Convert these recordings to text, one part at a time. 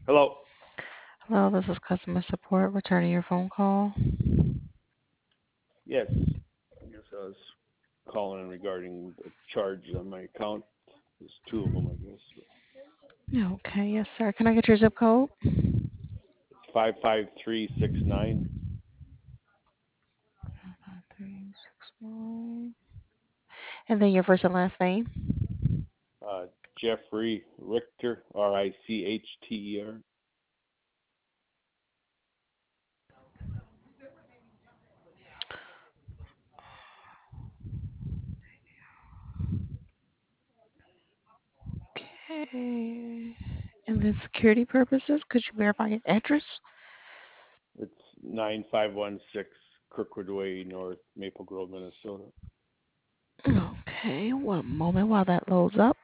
Hello. Hello, this is customer support returning your phone call. Yes. I guess I was calling regarding the charge on my account. There's two of them, I guess. Okay, yes, sir. Can I get your zip code? It's 55369. 5369. And then your first and last name. Jeffrey Richter, Richter. Okay. And then security purposes, could you verify your address? It's 9516 Kirkwood Way North, Maple Grove, Minnesota. Okay, one moment while that loads up.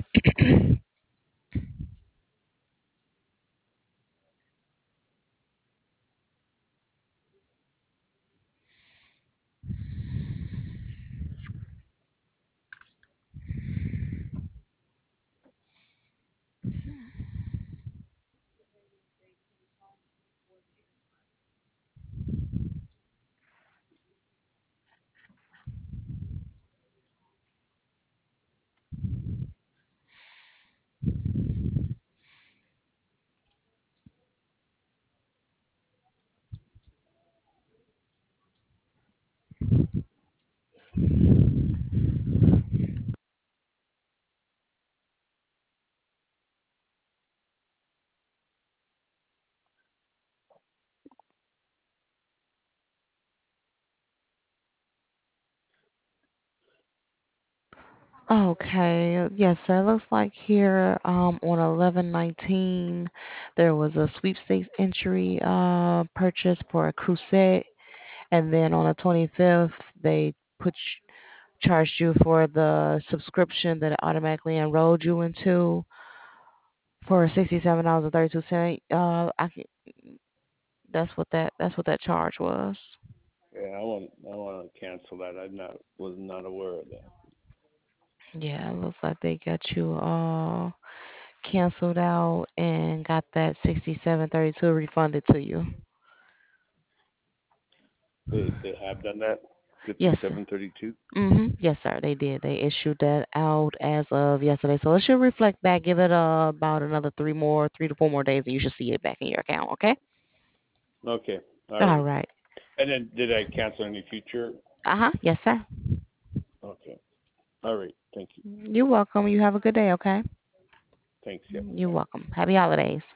Okay, yes, sir. It looks like here on 11/19 there was a sweepstakes entry purchase for a Crusade, and then on the 25th they charged you for the subscription that it automatically enrolled you into for $67.32. That's what that charge was. Yeah, I want to cancel that. Was not aware of that. Yeah, it looks like they got you all canceled out and got that 67.32 refunded to you. They have done that. Yes, sir. 5732. Yes, sir. They did. They issued that out as of yesterday, so it should reflect back. Give it about another 3 to 4 more days, and you should see it back in your account. Okay. Okay. All All right. right. And then did I cancel any future? Yes, sir. Okay. All right. Thank you. You're welcome. You have a good day. Okay. Thanks. Yeah. You're Bye. welcome. Happy holidays.